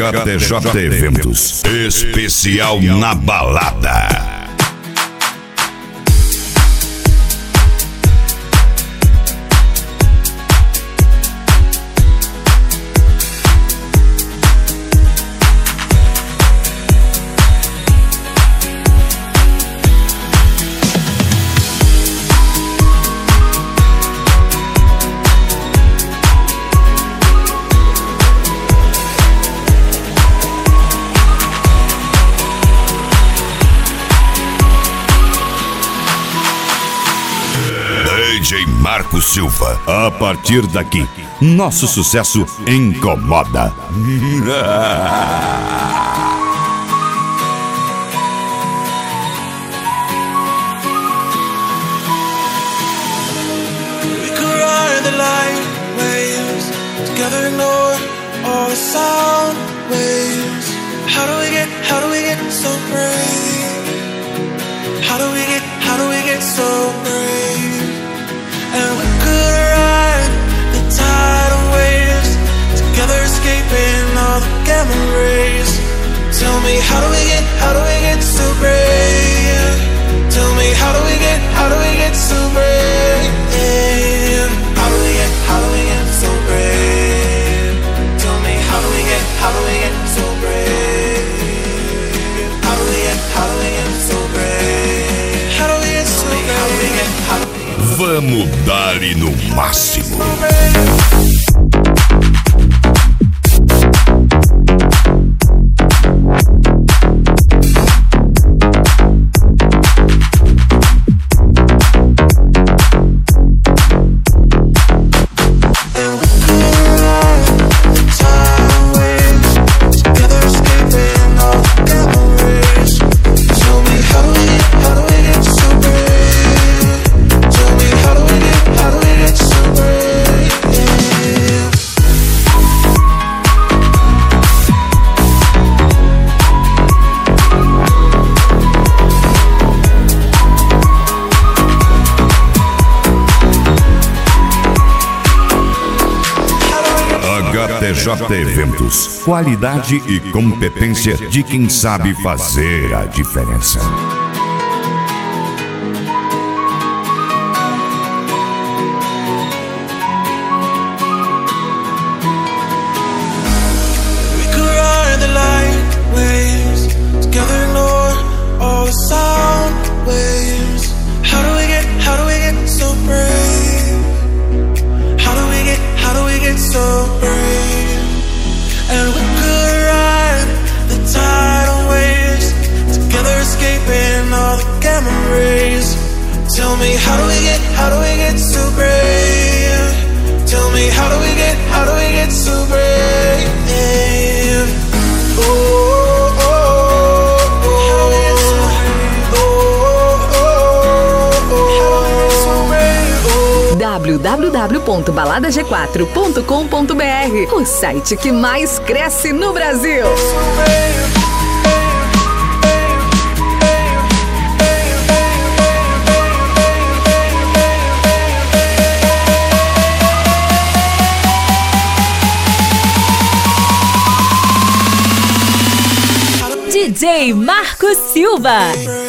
HTJ Eventos. Especial na balada. DJ Marco Silva. A partir daqui, nosso sucesso incomoda. We could ride the light waves together, ignore all the sound waves. How do we get so brave? How do we get so brave? And we could ride the tidal waves together, escaping all the gamma rays. Tell me, how do we get so brave? Tell me, how do we get so brave? How do we get so brave? Tell me, how do we get so brave? How do we get so brave? How do we get so brave? Vamos dar-lhe no máximo. HTJ Eventos. Qualidade e competência de quem sabe fazer a diferença. We could ride the light waves together, ignore all the sound waves. How do we get so brave? How do we get so brave? And we could ride the tidal waves together, escaping all the gamma rays. Tell me, how do we get so brave? Tell me, how do we get so brave? Oh, oh, oh, oh, oh, oh, www.baladag4.com.br, o site que mais cresce no Brasil. DJ Marco Silva.